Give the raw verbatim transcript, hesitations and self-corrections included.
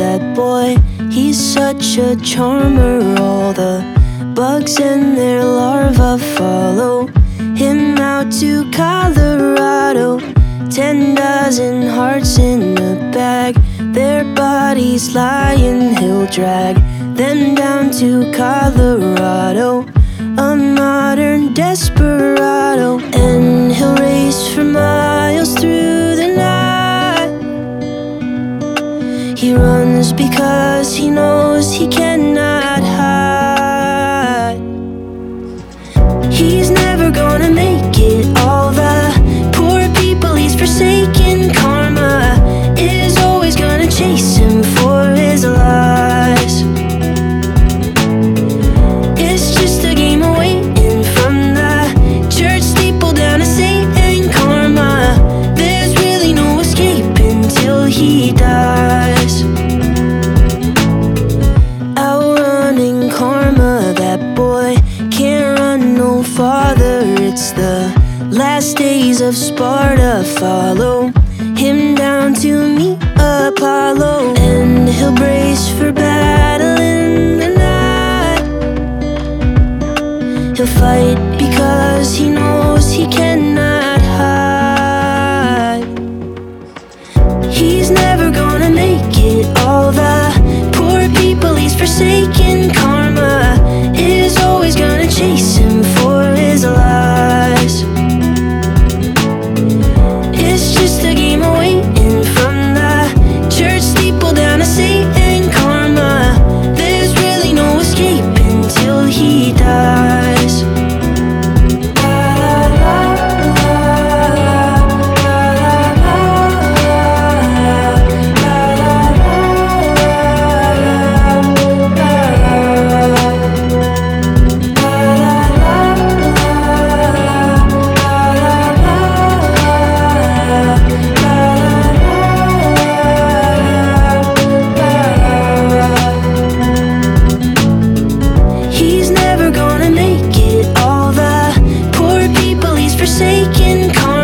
that boy, he's such a charmer. All the bugs and their larvae follow him out to Colorado. Ten dozen hearts in a bag, their bodies lying, he'll drag them down to Colorado. A modern desperado, and he'll race for miles through the night. He runs because he knows he cannot hide. He's never gonna make it. All the poor people he's forsaken. Karma is always gonna chase him for his lies. It's just a game of waiting from the church steeple down to Satan. Karma, there's really no escape until he dies. Outrunning karma, that boy can't run no farther. It's the last days of Sparta. Follow him down to meet Apollo, and he'll brace for battle in the night. He'll fight because he knows he cannot hide. He's never gonna make it. All the poor people he's forsaken. Karma is always gonna chase him for his lies. It's just a game of waiting from the church steeple down to Satan. Karma, there's really no escape until he dies. He's never gonna make it. All the poor people he's forsaken.